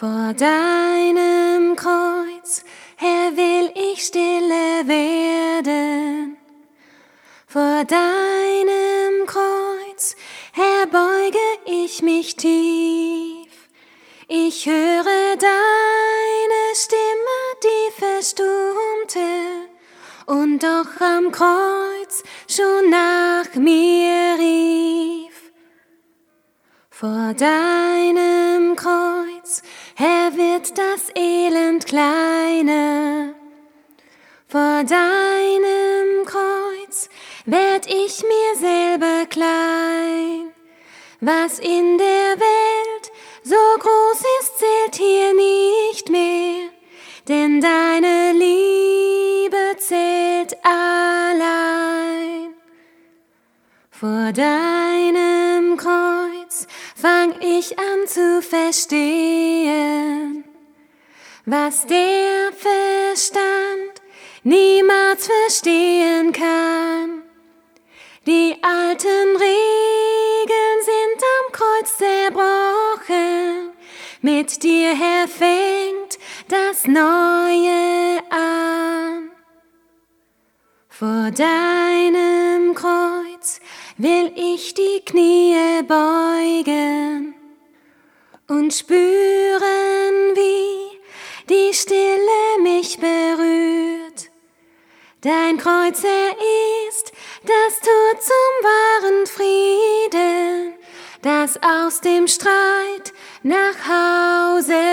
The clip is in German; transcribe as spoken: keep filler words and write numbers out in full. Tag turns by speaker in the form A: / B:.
A: Vor deinem Kreuz, Herr, will ich stille werden. Vor deinem Kreuz, Herr, beuge ich mich tief. Ich höre deine Stimme, die verstummte und doch am Kreuz schon nach mir rief. Vor deinem Kreuz, Herr, wird das Elend kleiner. Vor deinem Kreuz werd ich mir selber klein. Was in der Welt so groß ist, zählt hier nicht mehr, denn deine Liebe zählt allein. Vor deinem Kreuz fang ich an zu verstehen, was der Verstand niemals verstehen kann. Die alten Regeln sind am Kreuz zerbrochen, mit dir, Herr, fängt das Neue an. Vor deinem Kreuz will ich die Knie beugen und spüren, wie die Stille mich berührt. Dein Kreuz, er ist das Tor zum wahren Frieden, das aus dem Streit nach Hause